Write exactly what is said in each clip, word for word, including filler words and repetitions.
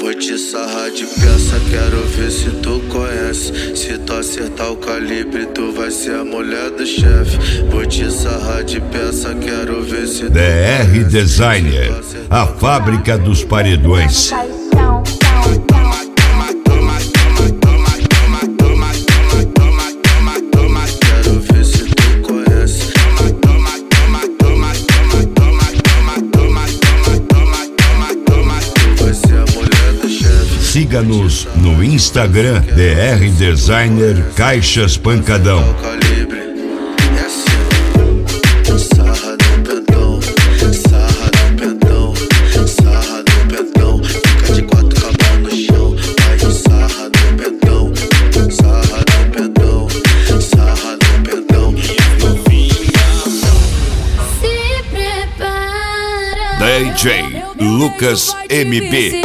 Vou te sarrar de peça, quero ver se tu conhece. Se tu acertar o calibre, tu vai ser a mulher do chefe. Vou te sarrar de peça, quero ver se tu D R Designer, a fábrica dos paredões. Siga-nos no Instagram, D R Designer Caixas Pancadão. Sarra no pentão, sarra no pentão, sarra no pentão. Fica de quatro cabal no chão, vai sarra no pentão, sarra no pentão, sarra no pentão. Se prepara, D J Lucas M B.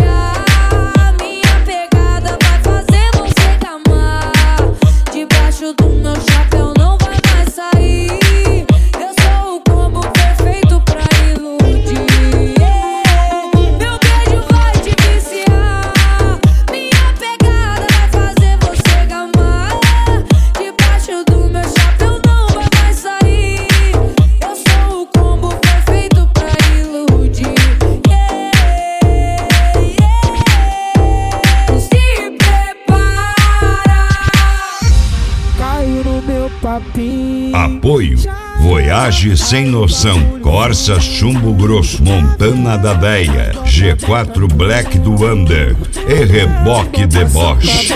Apoio Voyage Sem Noção, Corsa Chumbo Grosso, Montana da Deia, G quatro Black do Under e Reboque Deboche.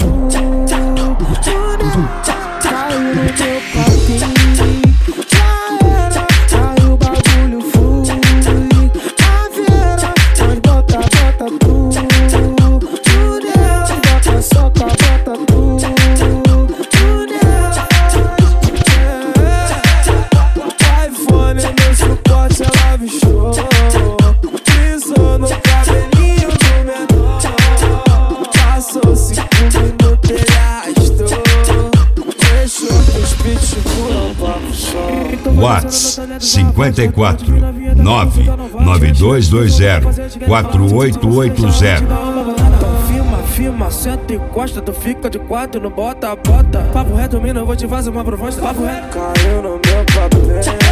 Whats cinquenta e quatro nove nove dois dois zero quatro oito oito zero. Firma, firma, senta e costa, tu fica de quatro, não bota, bota. Papo reto, mina, eu vou te fazer uma proposta. Papo reto. Caiu no meu papel.